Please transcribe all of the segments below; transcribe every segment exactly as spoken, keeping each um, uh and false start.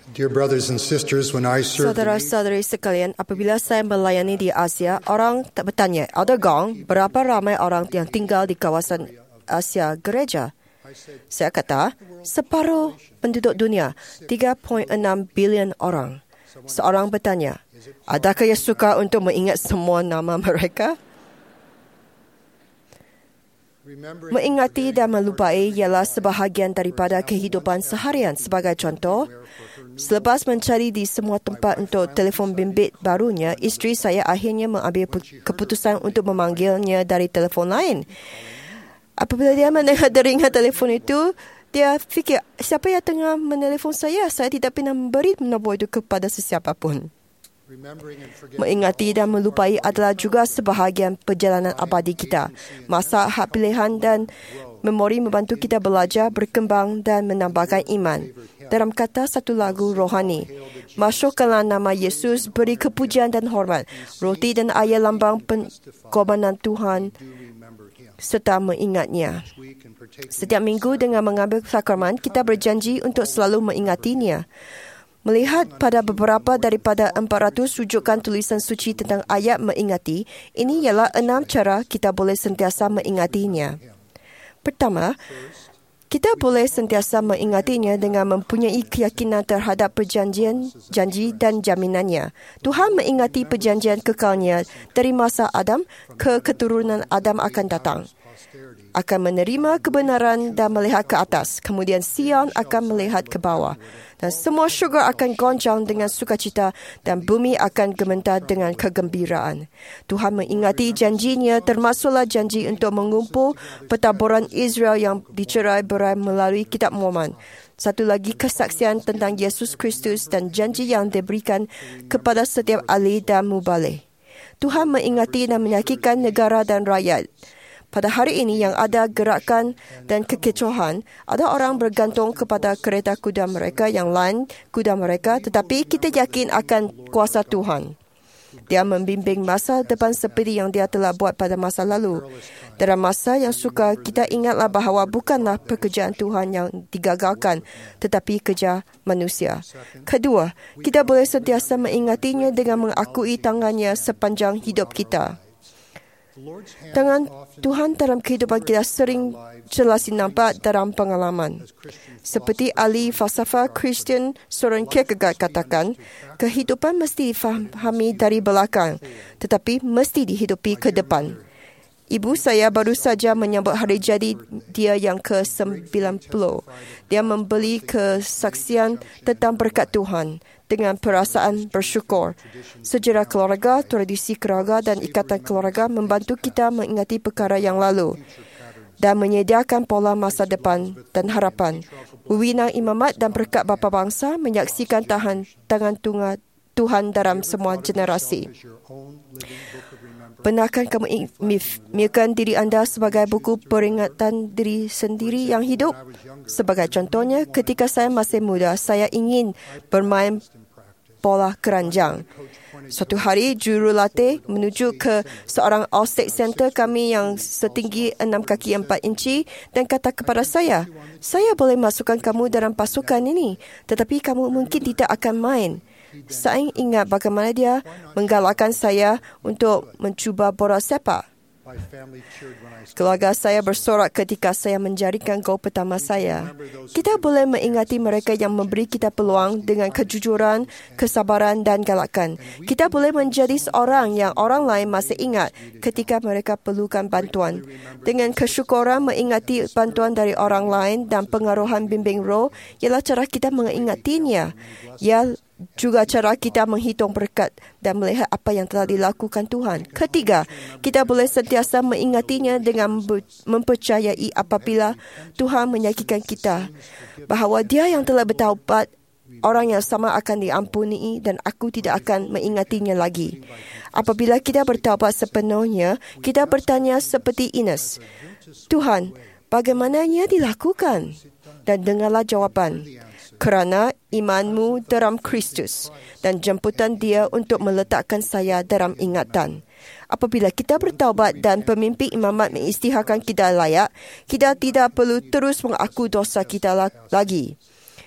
Dear brothers and sisters, when I served in Saudara-saudari sekalian, apabila saya melayani di Asia, orang tak bertanya, Elder Gong, berapa ramai orang yang tinggal di kawasan Asia gereja? Saya kata, separuh penduduk dunia, tiga perpuluhan enam bilion orang. Seorang bertanya, adakah ia suka untuk mengingat semua nama mereka? Mengingati dan melupai ialah sebahagian daripada kehidupan seharian. Sebagai contoh, selepas mencari di semua tempat untuk telefon bimbit barunya, isteri saya akhirnya mengambil keputusan untuk memanggilnya dari telefon lain. Apabila dia mendengar deringan telefon itu, dia fikir, siapa yang tengah menelefon saya? Saya tidak pernah memberi nombor itu kepada sesiapa pun. Mengingati dan melupai adalah juga sebahagian perjalanan abadi kita. Masa hak pilihan dan memori membantu kita belajar, berkembang dan menambahkan iman. Dalam kata satu lagu rohani, masukkanlah nama Yesus, beri kepujian dan hormat. Roti dan air lambang pengorbanan Tuhan serta mengingatnya. Setiap minggu dengan mengambil sakramen, kita berjanji untuk selalu mengingatinya. Melihat pada beberapa daripada empat ratus rujukan tulisan suci tentang ayat mengingati, ini ialah enam cara kita boleh sentiasa mengingatinya. Pertama, kita boleh sentiasa mengingatinya dengan mempunyai keyakinan terhadap perjanjian, janji dan jaminannya. Tuhan mengingati perjanjian kekalnya dari masa Adam ke keturunan Adam akan datang. Akan menerima kebenaran dan melihat ke atas. Kemudian Sion akan melihat ke bawah. Dan semua syurga akan goncang dengan sukacita dan bumi akan gemetar dengan kegembiraan. Tuhan mengingati janjinya, termasuklah janji untuk mengumpul petaburan Israel yang dicerai-berai melalui kitab Mormon. Satu lagi kesaksian tentang Yesus Kristus dan janji yang diberikan kepada setiap ahli dan mubalik. Tuhan mengingati dan menyakitkan negara dan rakyat. Pada hari ini yang ada gerakan dan kekecohan, ada orang bergantung kepada kereta kuda mereka yang lain kuda mereka, tetapi kita yakin akan kuasa Tuhan. Dia membimbing masa depan seperti yang dia telah buat pada masa lalu. Dalam masa yang suka, kita ingatlah bahawa bukanlah pekerjaan Tuhan yang digagalkan, tetapi kerja manusia. Kedua, kita boleh sentiasa mengingatinya dengan mengakui tangannya sepanjang hidup kita. Tangan Tuhan dalam kehidupan kita sering jelas nampak dalam pengalaman. Seperti ahli falsafah Kristian Soren Kierkegaard katakan, kehidupan mesti difahami dari belakang, tetapi mesti dihidupi ke depan. Ibu saya baru saja menyambut hari jadi dia yang ke sembilan puluh. Dia membeli kesaksian tentang berkat Tuhan dengan perasaan bersyukur. Sejarah keluarga, tradisi keluarga dan ikatan keluarga membantu kita mengingati perkara yang lalu dan menyediakan pola masa depan dan harapan. Wewenang imamat dan berkat bapa bangsa menyaksikan tahan, tangan Tuhan dalam semua generasi. Benarkah kamu memikirkan diri anda sebagai buku peringatan diri sendiri yang hidup? Sebagai contohnya, ketika saya masih muda, saya ingin bermain bola keranjang. Suatu hari, jurulatih menuju ke seorang all-state center kami yang setinggi enam kaki empat inci dan kata kepada saya, saya boleh masukkan kamu dalam pasukan ini, tetapi kamu mungkin tidak akan main. Saya ingat bagaimana dia menggalakkan saya untuk mencuba bola sepak. Keluarga saya bersorak ketika saya menjaringkan gol pertama saya. Kita boleh mengingati mereka yang memberi kita peluang dengan kejujuran, kesabaran dan galakan. Kita boleh menjadi seorang yang orang lain masih ingat ketika mereka perlukan bantuan. Dengan kesyukuran mengingati bantuan dari orang lain dan pengaruhan bimbing roh ialah cara kita mengingatinya. Ya, juga cara kita menghitung berkat dan melihat apa yang telah dilakukan Tuhan. Ketiga, kita boleh sentiasa mengingatinya dengan mempercayai apabila Tuhan menyakitkan kita, bahawa Dia yang telah bertaubat, orang yang sama akan diampuni dan aku tidak akan mengingatinya lagi. Apabila kita bertaubat sepenuhnya, kita bertanya seperti Ines, Tuhan, bagaimana ia dilakukan? Dan dengarlah jawapan. Kerana imanmu dalam Kristus dan jemputan Dia untuk meletakkan saya dalam ingatan. Apabila kita bertaubat dan pemimpin imamat mengisytiharkan kita layak, kita tidak perlu terus mengaku dosa kita lagi.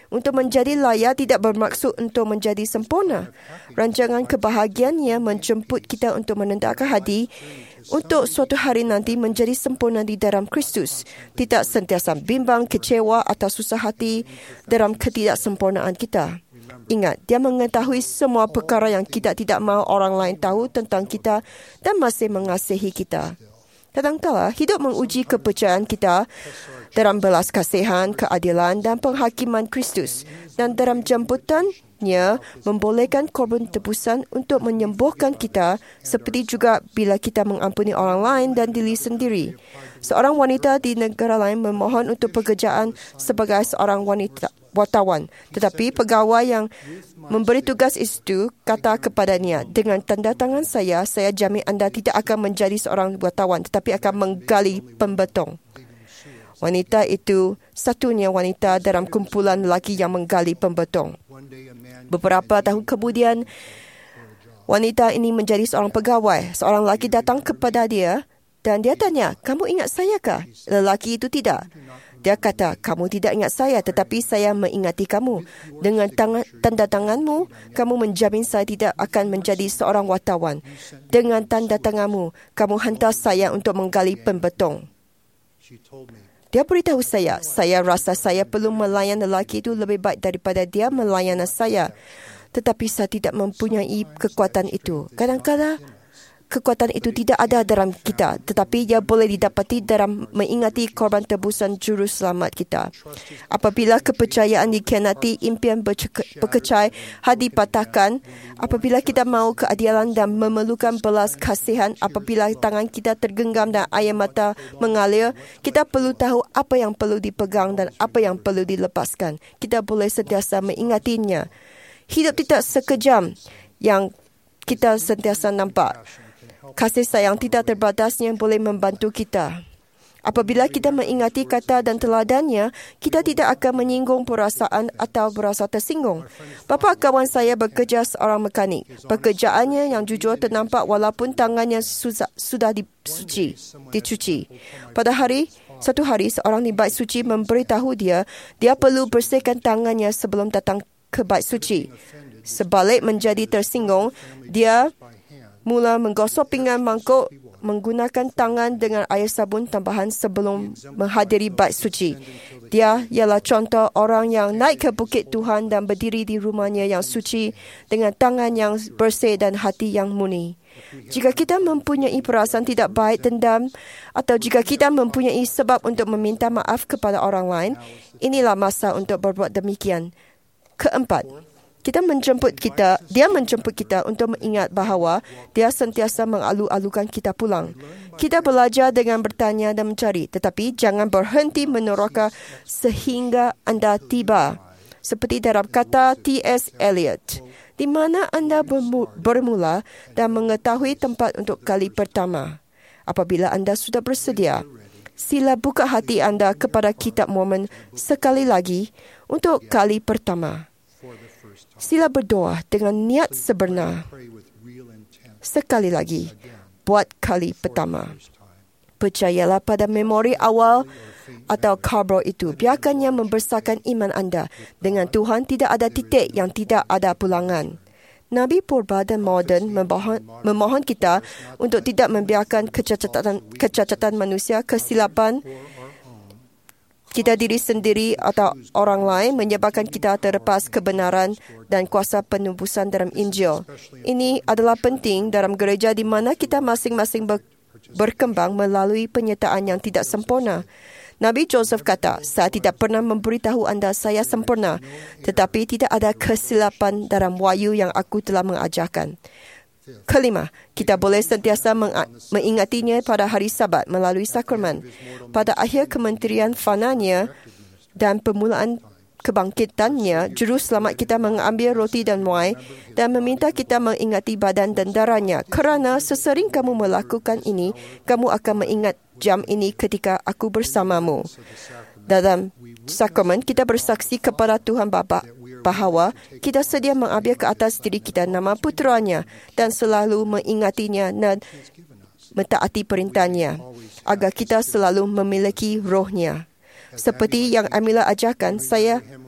Untuk menjadi layak tidak bermaksud untuk menjadi sempurna. Rancangan kebahagiaannya menjemput kita untuk menendakkan hati untuk suatu hari nanti menjadi sempurna di dalam Kristus. Tidak sentiasa bimbang, kecewa atau susah hati dalam ketidaksempurnaan kita. Ingat, dia mengetahui semua perkara yang kita tidak mahu orang lain tahu tentang kita dan masih mengasihi kita. Kadangkala, hidup menguji kepercayaan kita dalam belas kasihan, keadilan dan penghakiman Kristus. Dan dalam jemputannya, membolehkan korban tebusan untuk menyembuhkan kita seperti juga bila kita mengampuni orang lain dan diri sendiri. Seorang wanita di negara lain memohon untuk pekerjaan sebagai seorang wanita wartawan. Tetapi pegawai yang memberi tugas itu kata kepadanya, dengan tanda tangan saya, saya jamin anda tidak akan menjadi seorang wartawan tetapi akan menggali pembetong. Wanita itu satunya wanita dalam kumpulan lelaki yang menggali pembetong. Beberapa tahun kemudian, wanita ini menjadi seorang pegawai. Seorang lelaki datang kepada dia dan dia tanya, kamu ingat saya kah? Lelaki itu tidak. Dia kata, kamu tidak ingat saya, tetapi saya mengingati kamu. Dengan tangan, tanda tanganmu, kamu menjamin saya tidak akan menjadi seorang wartawan. Dengan tanda tanganmu, kamu hantar saya untuk menggali pembetong. Dia beritahu saya, saya rasa saya perlu melayan lelaki itu lebih baik daripada dia melayani saya. Tetapi saya tidak mempunyai kekuatan itu. Kadang-kadang, kekuatan itu tidak ada dalam kita, tetapi ia boleh didapati dalam mengingati korban tebusan juru selamat kita. Apabila kepercayaan dikhianati, impian berkecai, hati patahkan, apabila kita mahu keadilan dan memerlukan belas kasihan, apabila tangan kita tergenggam dan air mata mengalir, kita perlu tahu apa yang perlu dipegang dan apa yang perlu dilepaskan. Kita boleh sentiasa mengingatinya. Hidup tidak sekejam yang kita sentiasa nampak. Kasih sayang tidak terbatas yang boleh membantu kita. Apabila kita mengingati kata dan teladannya, kita tidak akan menyinggung perasaan atau berasa tersinggung. Bapa kawan saya bekerja seorang mekanik. Pekerjaannya yang jujur ternampak walaupun tangannya sudah, sudah disuci, dicuci. Pada hari, satu hari seorang di bait suci memberitahu dia, dia perlu bersihkan tangannya sebelum datang ke bait suci. Sebalik menjadi tersinggung, dia mula menggosok pinggan mangkuk menggunakan tangan dengan air sabun tambahan sebelum menghadiri bait suci. Dia ialah contoh orang yang naik ke bukit Tuhan dan berdiri di rumahnya yang suci dengan tangan yang bersih dan hati yang murni. Jika kita mempunyai perasaan tidak baik, dendam atau jika kita mempunyai sebab untuk meminta maaf kepada orang lain, inilah masa untuk berbuat demikian. Keempat, Kita menjemput kita, dia menjemput kita untuk mengingat bahawa dia sentiasa mengalu-alukan kita pulang. Kita belajar dengan bertanya dan mencari, tetapi jangan berhenti meneroka sehingga anda tiba. Seperti dalam kata T S Eliot, di mana anda bermula dan mengetahui tempat untuk kali pertama. Apabila anda sudah bersedia, sila buka hati anda kepada kitab Mormon sekali lagi untuk kali pertama. Sila berdoa dengan niat sebenar. Sekali lagi, buat kali pertama. Percayalah pada memori awal atau kabro itu. Biarkannya membesarkan iman anda. Dengan Tuhan tidak ada titik yang tidak ada pulangan. Nabi purba dan moden memohon, memohon kita untuk tidak membiarkan kecacatan, kecacatan manusia, kesilapan kita diri sendiri atau orang lain menyebabkan kita terlepas kebenaran dan kuasa penebusan dalam Injil. Ini adalah penting dalam gereja di mana kita masing-masing ber- berkembang melalui penyertaan yang tidak sempurna. Nabi Joseph kata, saya tidak pernah memberitahu anda saya sempurna, tetapi tidak ada kesilapan dalam wahyu yang aku telah mengajarkan. Kelima, kita boleh sentiasa mengingatinya pada hari Sabat melalui sakramen. Pada akhir kementerian fananya dan permulaan kebangkitannya, Juru Selamat kita mengambil roti dan wine dan meminta kita mengingati badan dan darahnya. Kerana sesering kamu melakukan ini, kamu akan mengingat jam ini ketika aku bersamamu. Dalam sakramen, kita bersaksi kepada Tuhan Bapa bahawa kita sedia mengambil ke atas diri kita nama puteranya dan selalu mengingatinya dan mentaati perintahnya agar kita selalu memiliki rohnya. Seperti yang Amila ajarkan, saya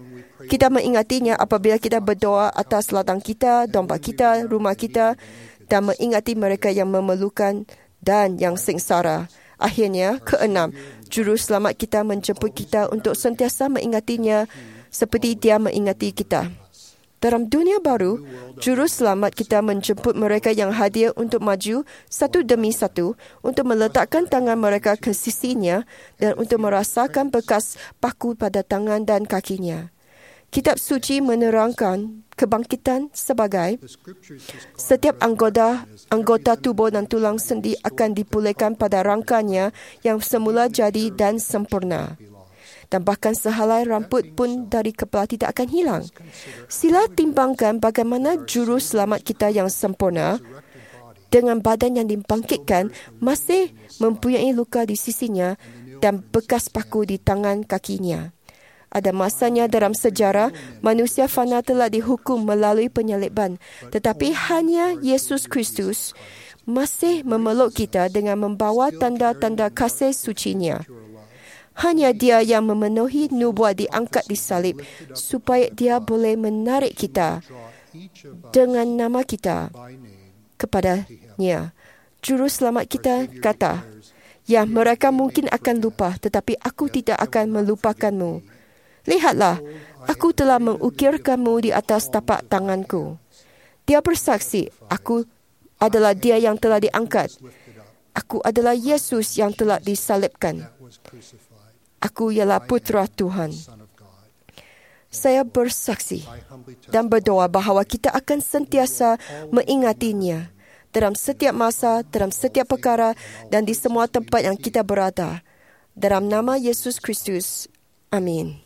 Kita mengingatinya apabila kita berdoa atas ladang kita, domba kita, rumah kita dan mengingati mereka yang memerlukan dan yang sengsara. Akhirnya, keenam, Juru Selamat kita menjemput kita untuk sentiasa mengingatinya seperti Dia mengingati kita. Dalam dunia baru, Juru Selamat kita menjemput mereka yang hadir untuk maju satu demi satu, untuk meletakkan tangan mereka ke sisinya dan untuk merasakan bekas paku pada tangan dan kakinya. Kitab suci menerangkan kebangkitan sebagai setiap anggota anggota tubuh dan tulang sendi akan dipulihkan pada rangkanya yang semula jadi dan sempurna. Dan bahkan sehelai rambut pun dari kepala tidak akan hilang. Sila timbangkan bagaimana Juru Selamat kita yang sempurna dengan badan yang dibangkitkan masih mempunyai luka di sisinya dan bekas paku di tangan kakinya. Ada masanya dalam sejarah, manusia fana telah dihukum melalui penyaliban. Tetapi hanya Yesus Kristus masih memeluk kita dengan membawa tanda-tanda kasih sucinya. Hanya Dia yang memenuhi nubuat diangkat di salib supaya Dia boleh menarik kita dengan nama kita kepadanya. Juru Selamat kita kata, ya, mereka mungkin akan lupa, tetapi aku tidak akan melupakanmu. Lihatlah, aku telah mengukirkanmu di atas tapak tanganku. Dia bersaksi, aku adalah Dia yang telah diangkat. Aku adalah Yesus yang telah disalibkan. Aku ialah Putra Tuhan. Saya bersaksi dan berdoa bahawa kita akan sentiasa mengingatinya dalam setiap masa, dalam setiap perkara dan di semua tempat yang kita berada. Dalam nama Yesus Kristus. Amin.